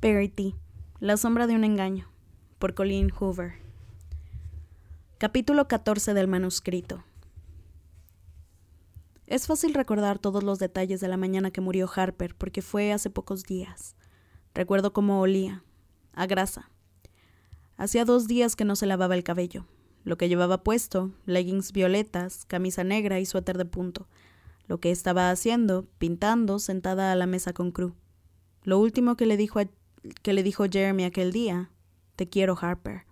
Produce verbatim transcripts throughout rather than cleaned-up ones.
Verity, La sombra de un engaño, por Colleen Hoover. Capítulo catorce del manuscrito. Es fácil recordar todos los detalles de la mañana que murió Harper, porque fue hace pocos días. Recuerdo cómo olía, a grasa. Hacía dos días que no se lavaba el cabello. Lo que llevaba puesto, leggings violetas, camisa negra y suéter de punto. Lo que estaba haciendo, pintando, sentada a la mesa con Crew. Lo último que le dijo a que le dijo Jeremy aquel día: te quiero, Harper.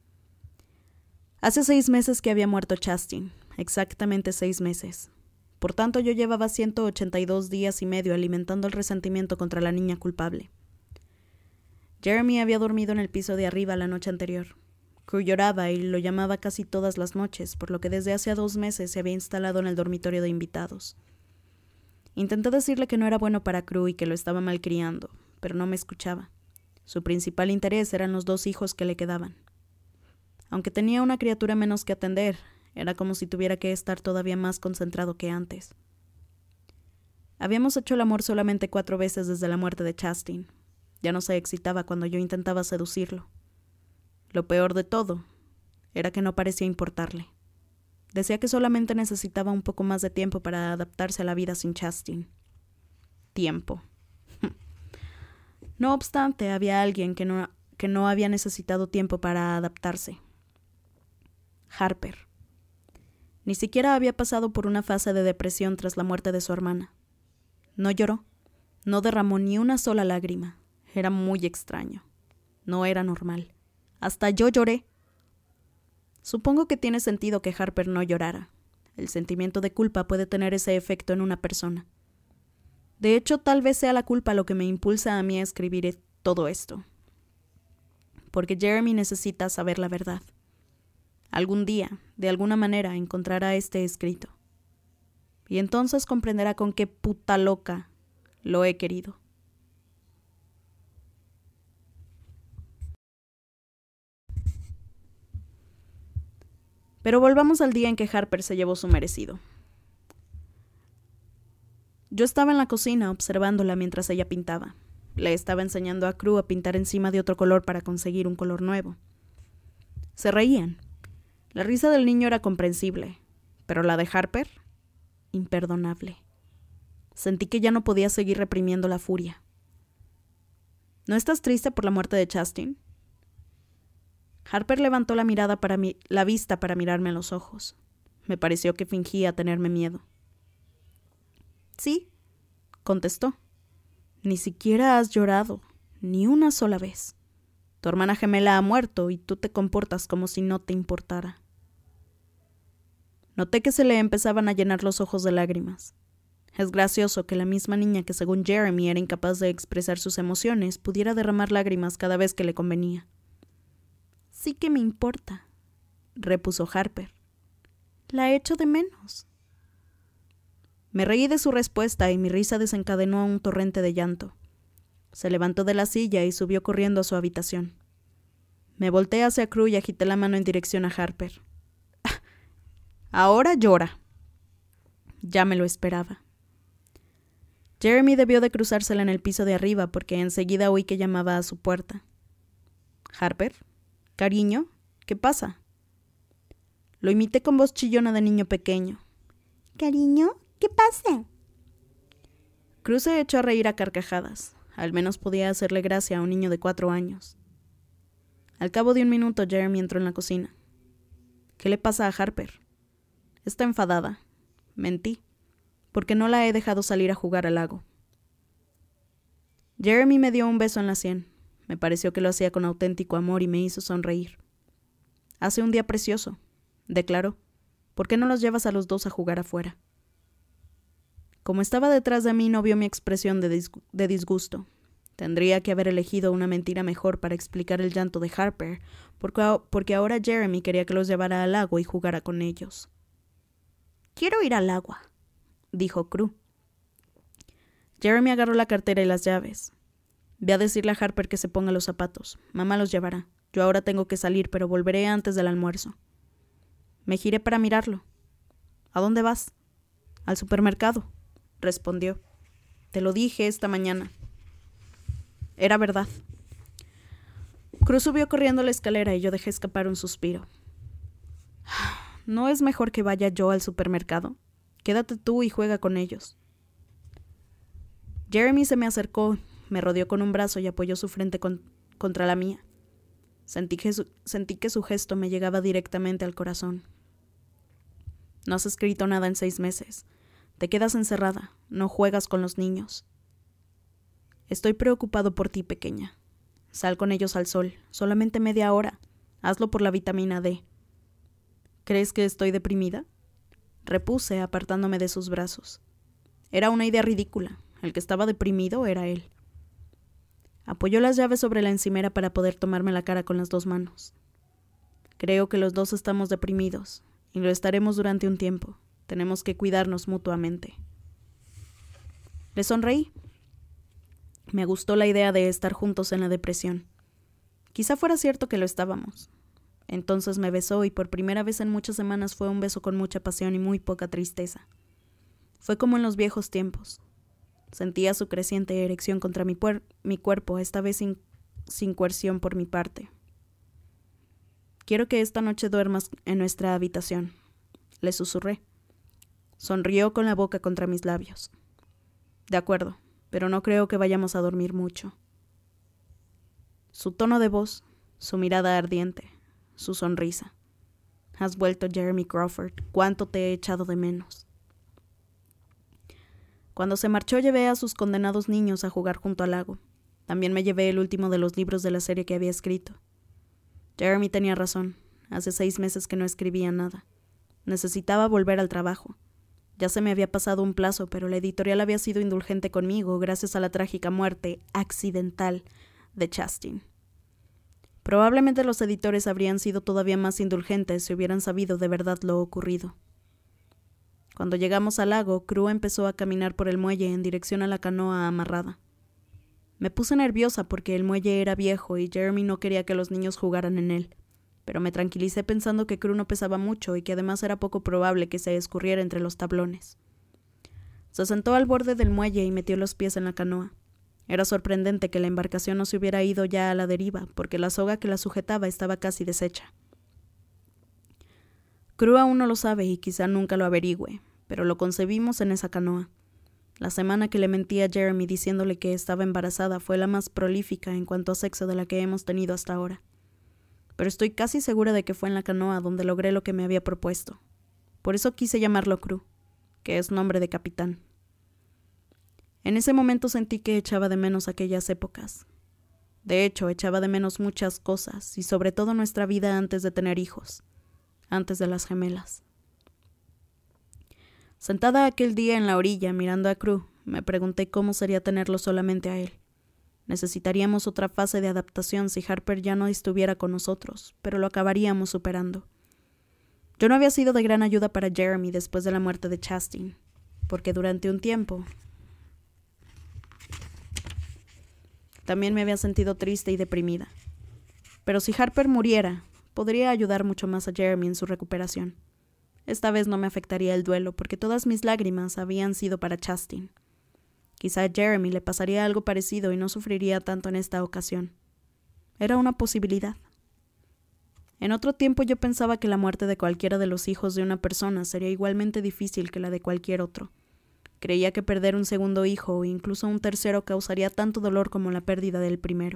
Hace seis meses que había muerto Chastin, exactamente seis meses. Por tanto, yo llevaba ciento ochenta y dos días y medio alimentando el resentimiento contra la niña culpable. Jeremy había dormido en el piso de arriba la noche anterior. Crew lloraba y lo llamaba casi todas las noches, por lo que desde hacía dos meses se había instalado en el dormitorio de invitados. Intenté decirle que no era bueno para Crew y que lo estaba malcriando, pero no me escuchaba. Su principal interés eran los dos hijos que le quedaban. Aunque tenía una criatura menos que atender, era como si tuviera que estar todavía más concentrado que antes. Habíamos hecho el amor solamente cuatro veces desde la muerte de Chastin. Ya no se excitaba cuando yo intentaba seducirlo. Lo peor de todo era que no parecía importarle. Decía que solamente necesitaba un poco más de tiempo para adaptarse a la vida sin Chastin. Tiempo. No obstante, había alguien que no, que no había necesitado tiempo para adaptarse. Harper. Ni siquiera había pasado por una fase de depresión tras la muerte de su hermana. No lloró, no derramó ni una sola lágrima. Era muy extraño. No era normal. Hasta yo lloré. Supongo que tiene sentido que Harper no llorara. El sentimiento de culpa puede tener ese efecto en una persona. De hecho, tal vez sea la culpa lo que me impulsa a mí a escribir todo esto. Porque Jeremy necesita saber la verdad. Algún día, de alguna manera, encontrará este escrito. Y entonces comprenderá con qué puta loca lo he querido. Pero volvamos al día en que Harper se llevó su merecido. Yo estaba en la cocina observándola mientras ella pintaba. Le estaba enseñando a Crew a pintar encima de otro color para conseguir un color nuevo. Se reían. La risa del niño era comprensible, pero la de Harper, imperdonable. Sentí que ya no podía seguir reprimiendo la furia. ¿No estás triste por la muerte de Chastin? Harper levantó la mirada para mi- la vista para mirarme a los ojos. Me pareció que fingía tenerme miedo. Sí, contestó. Ni siquiera has llorado, ni una sola vez. Tu hermana gemela ha muerto y tú te comportas como si no te importara. Noté que se le empezaban a llenar los ojos de lágrimas. Es gracioso que la misma niña que según Jeremy era incapaz de expresar sus emociones pudiera derramar lágrimas cada vez que le convenía. Sí que me importa, repuso Harper. La echo de menos. Me reí de su respuesta y mi risa desencadenó un torrente de llanto. Se levantó de la silla y subió corriendo a su habitación. Me volteé hacia Crew y agité la mano en dirección a Harper. Ahora llora. Ya me lo esperaba. Jeremy debió de cruzársela en el piso de arriba porque enseguida oí que llamaba a su puerta. ¿Harper? ¿Cariño? ¿Qué pasa? Lo imité con voz chillona de niño pequeño. ¿Cariño? ¿Qué pasa? Crew se echó a reír a carcajadas. Al menos podía hacerle gracia a un niño de cuatro años. Al cabo de un minuto, Jeremy entró en la cocina. ¿Qué le pasa a Harper? Está enfadada. Mentí, porque no la he dejado salir a jugar al lago. Jeremy me dio un beso en la sien. Me pareció que lo hacía con auténtico amor y me hizo sonreír. Hace un día precioso, declaró. ¿Por qué no los llevas a los dos a jugar afuera? Como estaba detrás de mí, no vio mi expresión de, dis- de disgusto. Tendría que haber elegido una mentira mejor para explicar el llanto de Harper, porque, porque ahora Jeremy quería que los llevara al lago y jugara con ellos. Quiero ir al agua, dijo Crew. Jeremy agarró la cartera y las llaves. Ve a decirle a Harper que se ponga los zapatos. Mamá los llevará. Yo ahora tengo que salir, pero volveré antes del almuerzo. Me giré para mirarlo. ¿A dónde vas? Al supermercado, respondió. Te lo dije esta mañana. Era verdad. Cruz subió corriendo la escalera y yo dejé escapar un suspiro. ¿No es mejor que vaya yo al supermercado? Quédate tú y juega con ellos. Jeremy se me acercó, me rodeó con un brazo y apoyó su frente con, contra la mía. Sentí que, su, sentí que su gesto me llegaba directamente al corazón. No has escrito nada en seis meses. Te quedas encerrada, no juegas con los niños. Estoy preocupado por ti, pequeña. Sal con ellos al sol, solamente media hora. Hazlo por la vitamina D. ¿Crees que estoy deprimida? Repuse, apartándome de sus brazos. Era una idea ridícula. El que estaba deprimido era él. Apoyó las llaves sobre la encimera para poder tomarme la cara con las dos manos. Creo que los dos estamos deprimidos, y lo estaremos durante un tiempo. Tenemos que cuidarnos mutuamente. Le sonreí. Me gustó la idea de estar juntos en la depresión. Quizá fuera cierto que lo estábamos. Entonces me besó y por primera vez en muchas semanas fue un beso con mucha pasión y muy poca tristeza. Fue como en los viejos tiempos. Sentía su creciente erección contra mi, puer- mi cuerpo, esta vez sin, sin coerción por mi parte. Quiero que esta noche duermas en nuestra habitación, le susurré. Sonrió con la boca contra mis labios. De acuerdo, pero no creo que vayamos a dormir mucho. Su tono de voz, su mirada ardiente, su sonrisa. Has vuelto, Jeremy Crawford. Cuánto te he echado de menos. Cuando se marchó llevé a sus condenados niños a jugar junto al lago. También me llevé el último de los libros de la serie que había escrito. Jeremy tenía razón. Hace seis meses que no escribía nada. Necesitaba volver al trabajo. Ya se me había pasado un plazo, pero la editorial había sido indulgente conmigo gracias a la trágica muerte accidental de Chastain. Probablemente los editores habrían sido todavía más indulgentes si hubieran sabido de verdad lo ocurrido. Cuando llegamos al lago, Crew empezó a caminar por el muelle en dirección a la canoa amarrada. Me puse nerviosa porque el muelle era viejo y Jeremy no quería que los niños jugaran en él, pero me tranquilicé pensando que Crew no pesaba mucho y que además era poco probable que se escurriera entre los tablones. Se sentó al borde del muelle y metió los pies en la canoa. Era sorprendente que la embarcación no se hubiera ido ya a la deriva, porque la soga que la sujetaba estaba casi deshecha. Crew aún no lo sabe y quizá nunca lo averigüe, pero lo concebimos en esa canoa. La semana que le mentí a Jeremy diciéndole que estaba embarazada fue la más prolífica en cuanto a sexo de la que hemos tenido hasta ahora. Pero estoy casi segura de que fue en la canoa donde logré lo que me había propuesto. Por eso quise llamarlo Crew, que es nombre de capitán. En ese momento sentí que echaba de menos aquellas épocas. De hecho, echaba de menos muchas cosas, y sobre todo nuestra vida antes de tener hijos, antes de las gemelas. Sentada aquel día en la orilla mirando a Crew, me pregunté cómo sería tenerlo solamente a él. Necesitaríamos otra fase de adaptación si Harper ya no estuviera con nosotros, pero lo acabaríamos superando. Yo no había sido de gran ayuda para Jeremy después de la muerte de Chastain, porque durante un tiempo también me había sentido triste y deprimida. Pero si Harper muriera, podría ayudar mucho más a Jeremy en su recuperación. Esta vez no me afectaría el duelo, porque todas mis lágrimas habían sido para Chastain. Quizá a Jeremy le pasaría algo parecido y no sufriría tanto en esta ocasión. Era una posibilidad. En otro tiempo yo pensaba que la muerte de cualquiera de los hijos de una persona sería igualmente difícil que la de cualquier otro. Creía que perder un segundo hijo o incluso un tercero causaría tanto dolor como la pérdida del primero.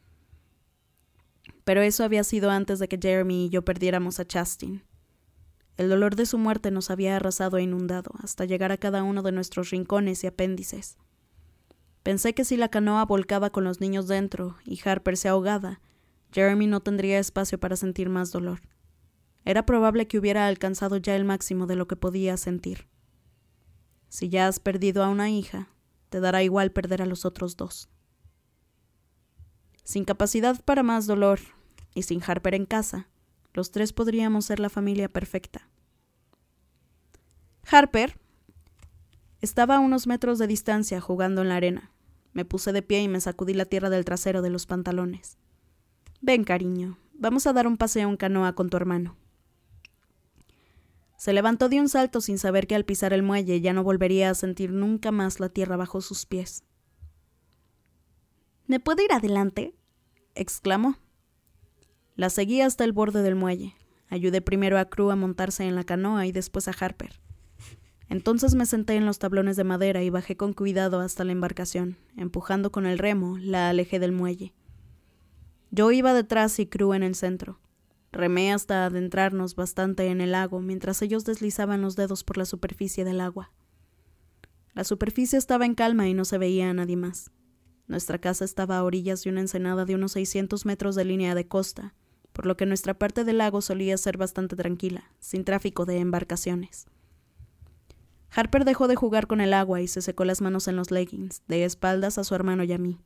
Pero eso había sido antes de que Jeremy y yo perdiéramos a Chastain. El dolor de su muerte nos había arrasado e inundado, hasta llegar a cada uno de nuestros rincones y apéndices. Pensé que si la canoa volcaba con los niños dentro y Harper se ahogaba, Jeremy no tendría espacio para sentir más dolor. Era probable que hubiera alcanzado ya el máximo de lo que podía sentir. Si ya has perdido a una hija, te dará igual perder a los otros dos. Sin capacidad para más dolor y sin Harper en casa, los tres podríamos ser la familia perfecta. Harper estaba a unos metros de distancia jugando en la arena. Me puse de pie y me sacudí la tierra del trasero de los pantalones. Ven, cariño, vamos a dar un paseo en canoa con tu hermano. Se levantó de un salto sin saber que al pisar el muelle ya no volvería a sentir nunca más la tierra bajo sus pies. ¿Me puedo ir adelante?, exclamó. La seguí hasta el borde del muelle. Ayudé primero a Crew a montarse en la canoa y después a Harper. Entonces me senté en los tablones de madera y bajé con cuidado hasta la embarcación. Empujando con el remo, la alejé del muelle. Yo iba detrás y Crew en el centro. Remé hasta adentrarnos bastante en el lago mientras ellos deslizaban los dedos por la superficie del agua. La superficie estaba en calma y no se veía a nadie más. Nuestra casa estaba a orillas de una ensenada de unos seiscientos metros de línea de costa, por lo que nuestra parte del lago solía ser bastante tranquila, sin tráfico de embarcaciones. Harper dejó de jugar con el agua y se secó las manos en los leggings, de espaldas a su hermano y a mí.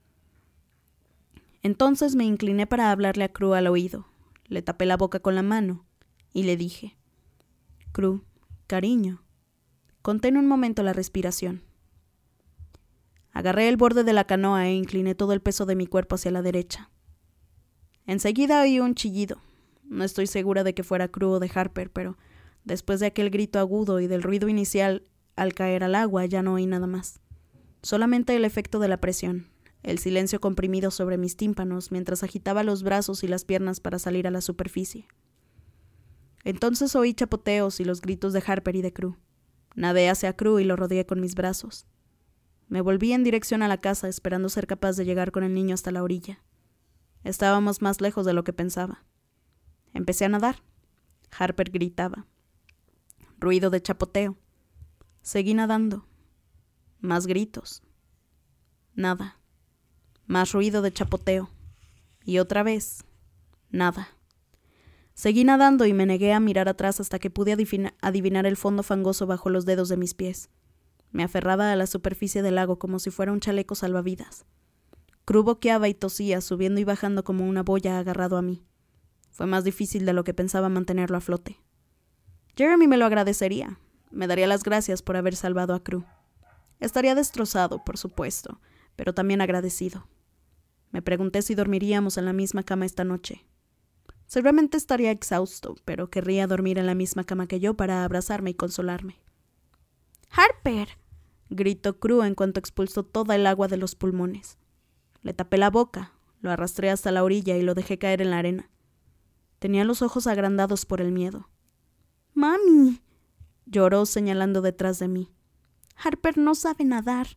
Entonces me incliné para hablarle a Crew al oído. Le tapé la boca con la mano y le dije: Crew, cariño. Contén un momento la respiración. Agarré el borde de la canoa e incliné todo el peso de mi cuerpo hacia la derecha. Enseguida oí un chillido. No estoy segura de que fuera Crew o de Harper, pero después de aquel grito agudo y del ruido inicial al caer al agua ya no oí nada más. Solamente el efecto de la presión, el silencio comprimido sobre mis tímpanos mientras agitaba los brazos y las piernas para salir a la superficie. Entonces oí chapoteos y los gritos de Harper y de Crew. Nadé hacia Crew y lo rodeé con mis brazos. Me volví en dirección a la casa, esperando ser capaz de llegar con el niño hasta la orilla. Estábamos más lejos de lo que pensaba. Empecé a nadar. Harper gritaba. Ruido de chapoteo. Seguí nadando. Más gritos. Nada. Más ruido de chapoteo. Y otra vez. Nada. Seguí nadando y me negué a mirar atrás hasta que pude adivina- adivinar el fondo fangoso bajo los dedos de mis pies. Me aferraba a la superficie del lago como si fuera un chaleco salvavidas. Crew boqueaba y tosía, subiendo y bajando como una boya agarrado a mí. Fue más difícil de lo que pensaba mantenerlo a flote. Jeremy me lo agradecería. Me daría las gracias por haber salvado a Crew. Estaría destrozado, por supuesto, pero también agradecido. Me pregunté si dormiríamos en la misma cama esta noche. Seguramente estaría exhausto, pero querría dormir en la misma cama que yo para abrazarme y consolarme. ¡Harper!, gritó Crew en cuanto expulsó toda el agua de los pulmones. Le tapé la boca, lo arrastré hasta la orilla y lo dejé caer en la arena. Tenía los ojos agrandados por el miedo. ¡Mami!, lloró señalando detrás de mí. Harper no sabe nadar.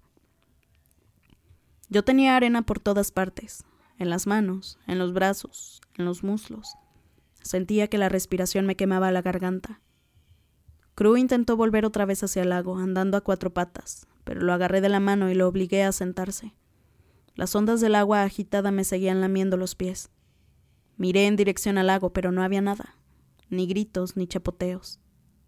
Yo tenía arena por todas partes, en las manos, en los brazos, en los muslos. Sentía que la respiración me quemaba la garganta. Crew intentó volver otra vez hacia el lago, andando a cuatro patas, pero lo agarré de la mano y lo obligué a sentarse. Las ondas del agua agitada me seguían lamiendo los pies. Miré en dirección al lago, pero no había nada, ni gritos ni chapoteos.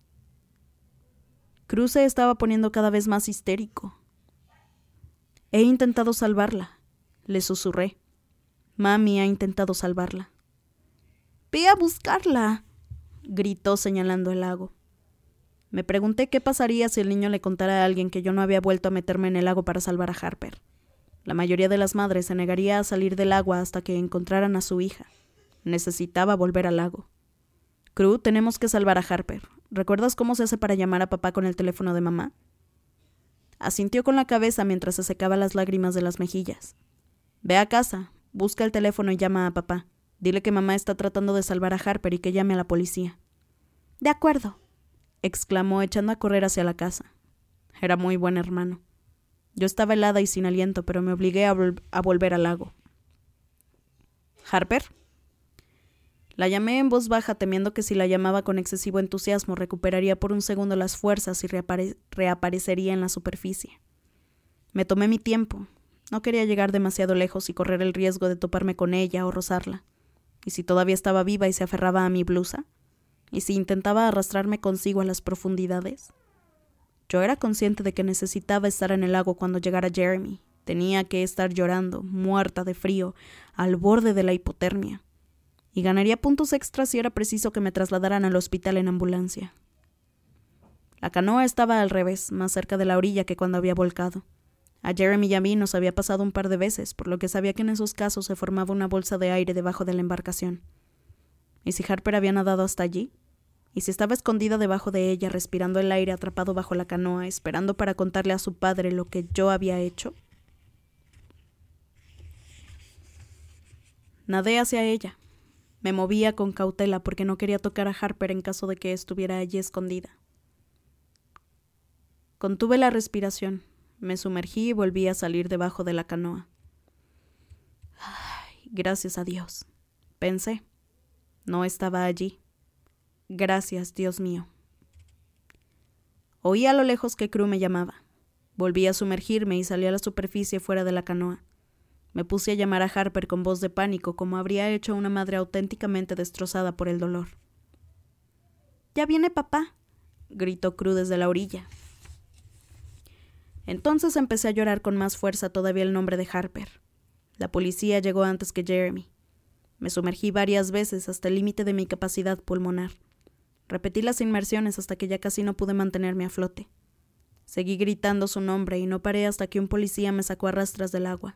Crew se estaba poniendo cada vez más histérico. He intentado salvarla, le susurré. Mami ha intentado salvarla. ¡Ve a buscarla!, gritó señalando el lago. Me pregunté qué pasaría si el niño le contara a alguien que yo no había vuelto a meterme en el lago para salvar a Harper. La mayoría de las madres se negaría a salir del agua hasta que encontraran a su hija. Necesitaba volver al lago. Crew, tenemos que salvar a Harper. ¿Recuerdas cómo se hace para llamar a papá con el teléfono de mamá? Asintió con la cabeza mientras se secaba las lágrimas de las mejillas. Ve a casa, busca el teléfono y llama a papá. Dile que mamá está tratando de salvar a Harper y que llame a la policía. De acuerdo, exclamó echando a correr hacia la casa. Era muy buen hermano. Yo estaba helada y sin aliento, pero me obligué a, vol- a volver al lago. ¿Harper? La llamé en voz baja, temiendo que si la llamaba con excesivo entusiasmo recuperaría por un segundo las fuerzas y reapare- reaparecería en la superficie. Me tomé mi tiempo. No quería llegar demasiado lejos y correr el riesgo de toparme con ella o rozarla. ¿Y si todavía estaba viva y se aferraba a mi blusa? ¿Y si intentaba arrastrarme consigo a las profundidades? Yo era consciente de que necesitaba estar en el lago cuando llegara Jeremy. Tenía que estar llorando, muerta de frío, al borde de la hipotermia. Y ganaría puntos extras si era preciso que me trasladaran al hospital en ambulancia. La canoa estaba al revés, más cerca de la orilla que cuando había volcado. A Jeremy y a mí nos había pasado un par de veces, por lo que sabía que en esos casos se formaba una bolsa de aire debajo de la embarcación. ¿Y si Harper había nadado hasta allí? ¿Y si estaba escondida debajo de ella, respirando el aire atrapado bajo la canoa, esperando para contarle a su padre lo que yo había hecho? Nadé hacia ella. Me movía con cautela porque no quería tocar a Harper en caso de que estuviera allí escondida. Contuve la respiración, me sumergí y volví a salir debajo de la canoa. Ay, gracias a Dios, pensé. No estaba allí. Gracias, Dios mío. Oí a lo lejos que Crew me llamaba. Volví a sumergirme y salí a la superficie fuera de la canoa. Me puse a llamar a Harper con voz de pánico, como habría hecho una madre auténticamente destrozada por el dolor. «¡Ya viene papá!», gritó Crew desde la orilla. Entonces empecé a llorar con más fuerza todavía el nombre de Harper. La policía llegó antes que Jeremy. Me sumergí varias veces hasta el límite de mi capacidad pulmonar. Repetí las inmersiones hasta que ya casi no pude mantenerme a flote. Seguí gritando su nombre y no paré hasta que un policía me sacó a rastras del agua.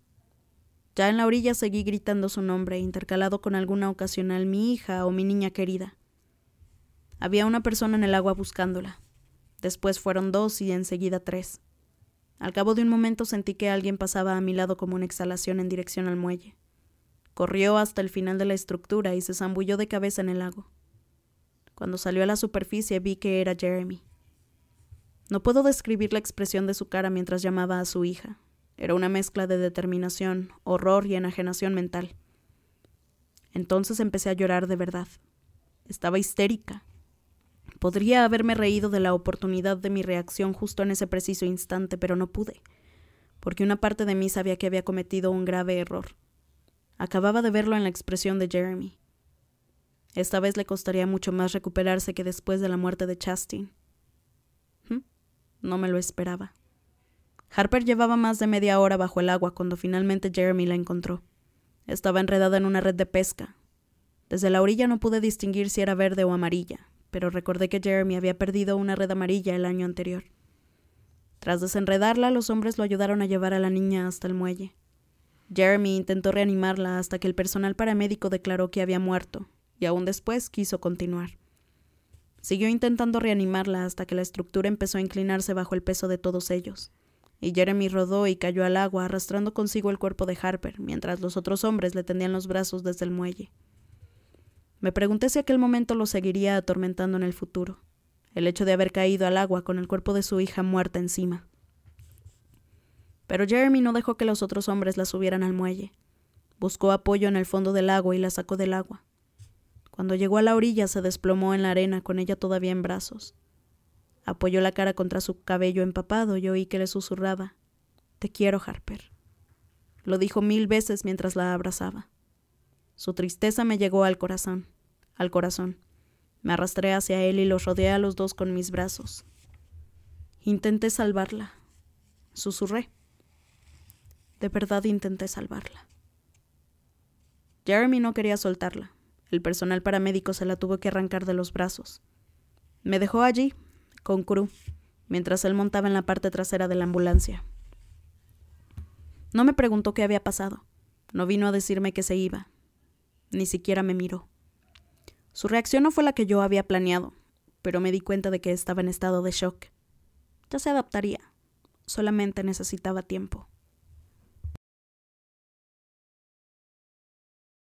Ya en la orilla seguí gritando su nombre, intercalado con alguna ocasional mi hija o mi niña querida. Había una persona en el agua buscándola. Después fueron dos y enseguida tres. Al cabo de un momento sentí que alguien pasaba a mi lado como una exhalación en dirección al muelle. Corrió hasta el final de la estructura y se zambulló de cabeza en el lago. Cuando salió a la superficie vi que era Jeremy. No puedo describir la expresión de su cara mientras llamaba a su hija. Era una mezcla de determinación, horror y enajenación mental. Entonces empecé a llorar de verdad. Estaba histérica. Podría haberme reído de la oportunidad de mi reacción justo en ese preciso instante, pero no pude, porque una parte de mí sabía que había cometido un grave error. Acababa de verlo en la expresión de Jeremy. Esta vez le costaría mucho más recuperarse que después de la muerte de Chastain. ¿Mm? No me lo esperaba. Harper llevaba más de media hora bajo el agua cuando finalmente Jeremy la encontró. Estaba enredada en una red de pesca. Desde la orilla no pude distinguir si era verde o amarilla, pero recordé que Jeremy había perdido una red amarilla el año anterior. Tras desenredarla, los hombres lo ayudaron a llevar a la niña hasta el muelle. Jeremy intentó reanimarla hasta que el personal paramédico declaró que había muerto, y aún después quiso continuar. Siguió intentando reanimarla hasta que la estructura empezó a inclinarse bajo el peso de todos ellos, y Jeremy rodó y cayó al agua arrastrando consigo el cuerpo de Harper, mientras los otros hombres le tendían los brazos desde el muelle. Me pregunté si aquel momento lo seguiría atormentando en el futuro, el hecho de haber caído al agua con el cuerpo de su hija muerta encima. Pero Jeremy no dejó que los otros hombres la subieran al muelle. Buscó apoyo en el fondo del lago y la sacó del agua. Cuando llegó a la orilla se desplomó en la arena con ella todavía en brazos. Apoyó la cara contra su cabello empapado y oí que le susurraba: «Te quiero, Harper». Lo dijo mil veces mientras la abrazaba. Su tristeza me llegó al corazón, al corazón. Me arrastré hacia él y los rodeé a los dos con mis brazos. Intenté salvarla. Susurré. De verdad intenté salvarla. Jeremy no quería soltarla. El personal paramédico se la tuvo que arrancar de los brazos. Me dejó allí, con Crew, mientras él montaba en la parte trasera de la ambulancia. No me preguntó qué había pasado. No vino a decirme que se iba. Ni siquiera me miró. Su reacción no fue la que yo había planeado, pero me di cuenta de que estaba en estado de shock. Ya se adaptaría. Solamente necesitaba tiempo.